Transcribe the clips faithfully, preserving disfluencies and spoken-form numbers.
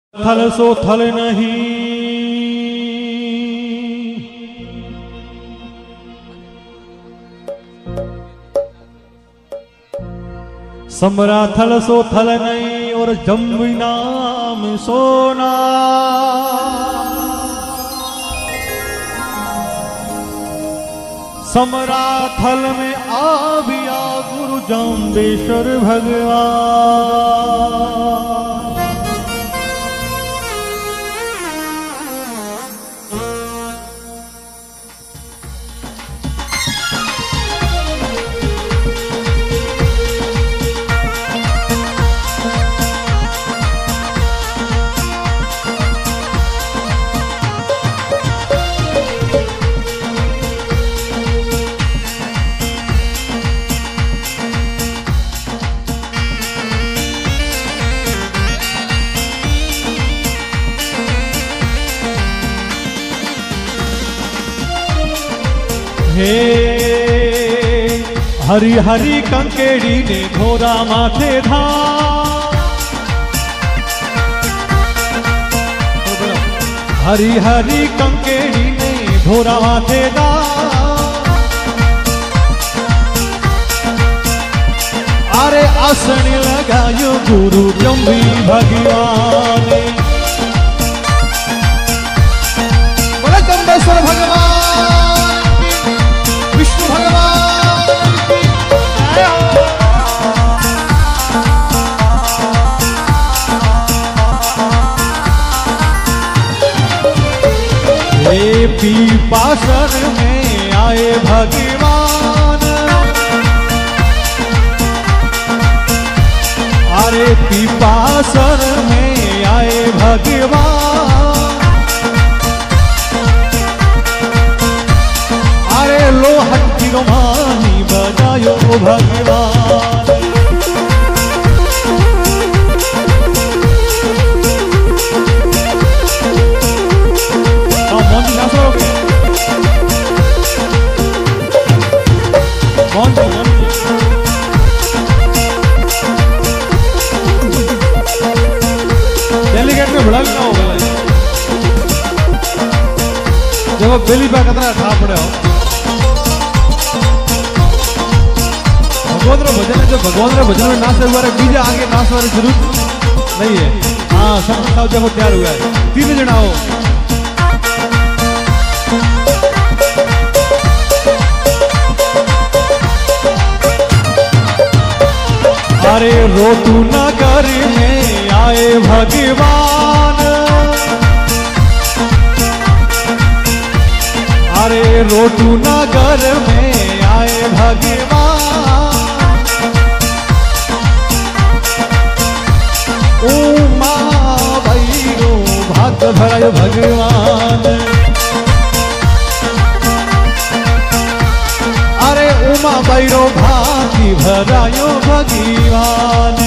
थल सो थल नहीं, समरा थल सो थल नहीं और जम्बी नाम सोना। समरा थल में आविया गुरु जाम्बेश्वर भगवान। हे हरी हरी कंकेड़ी ने घोरा माथे धा, हरी हरी कंकेड़ी ने घोरा माथे धा। अरे आसनी लगायो गुरु जम्बी भगवान। बोले जम्बेश्वर भगवान, विष्णु भगवान की जय हो। हे पीपासर में आए भगवान, अरे पीपासर में आए भगवान। अरे लोहट की रोमानी बजायो भगवान। कौन जी नाचो कौन जी कौन डेलीगेट में बड़ा ना होगा जब बेली पे कतरा ठा पड़े हो। भगवान रो भजन जो भगवान रो भजन में नाच हुआ है, बीजा आगे नाच वाली जरूरत नहीं है। हाँ सब खाओ जब तैयार हुआ है, तीन जना हो। अरे रोतू नगर में आए भगवान, अरे रोतू नगर में आए भगवान। उमा भैरो भात भरायो भगवान। अरे उमा भैरो भाती भरायो भगवान।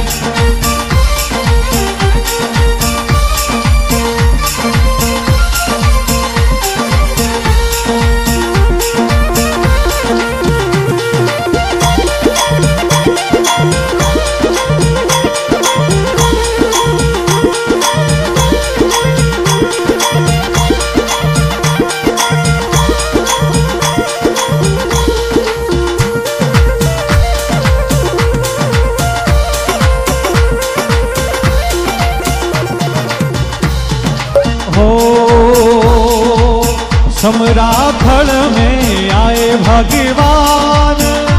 समरा थल में आए भगवान,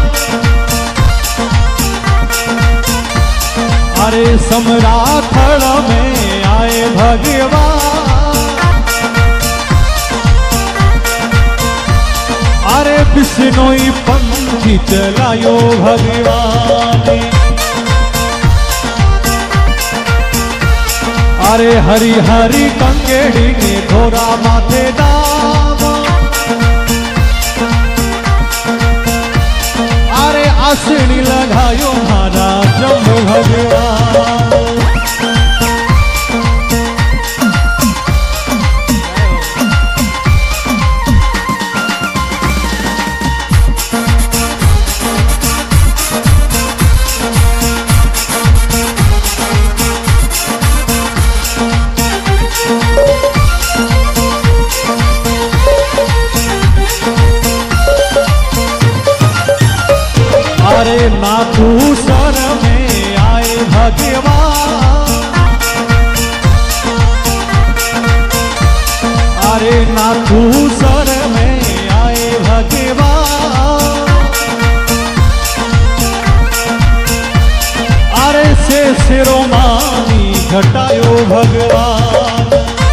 अरे समरा थल में आए भगवान। अरे बिश्नोई पंखी चलायो भगवान। अरे हरी हरी कंकेड़ी ने घोरा माथे दाम। अरे आसनी लगायो मारा जम्ब भगवान। नाथू सर में आए भगवान। अरे से शिरोमानी घटायो भगवान।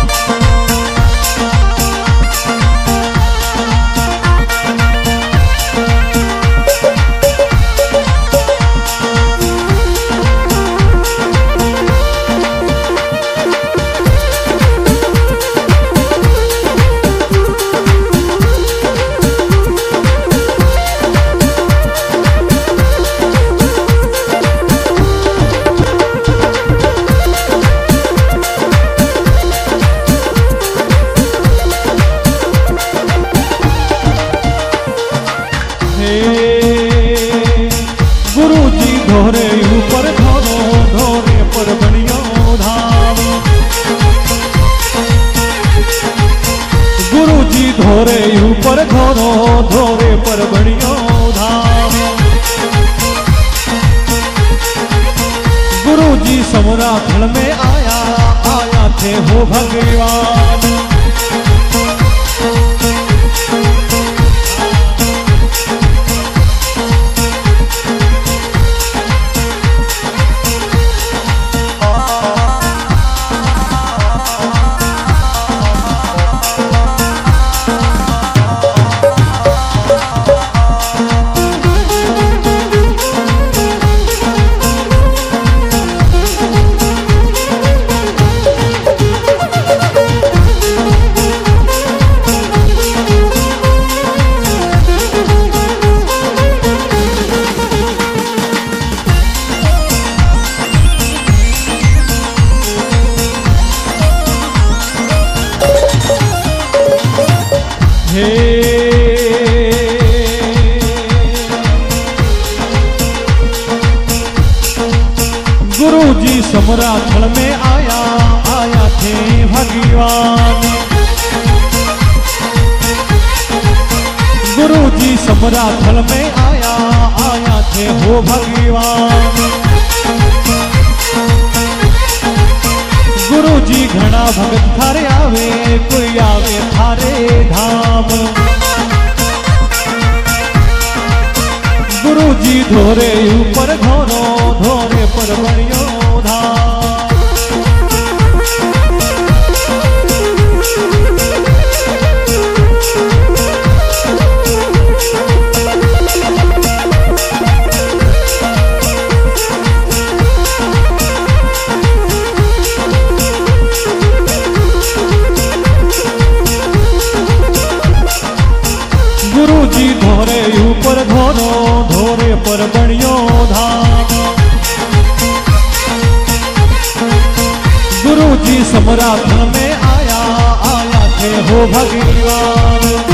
धोरे ऊपर धोरो धोरे पर बनियो धाम। गुरु जी धोरे ऊपर धोरो धोरे पर बनियो धाम। गुरु जी समरा फल में आया आया थे हो भगवान। गुरु जी समरा थल में आया आया थे भगवान। गुरु जी समरा थल में आया आया थे हो भगवान। गुरु जी घना भगत थारे आवे कोई आवे थारे धाम। गुरु जी धोरे ऊपर धोरो धोरे पर बनियो धाम। गुरु जी धोरे ऊपर धोरो धोरे पर बनियो धाम। गुरु जी समरा धन में आया आया थे हो भगवान।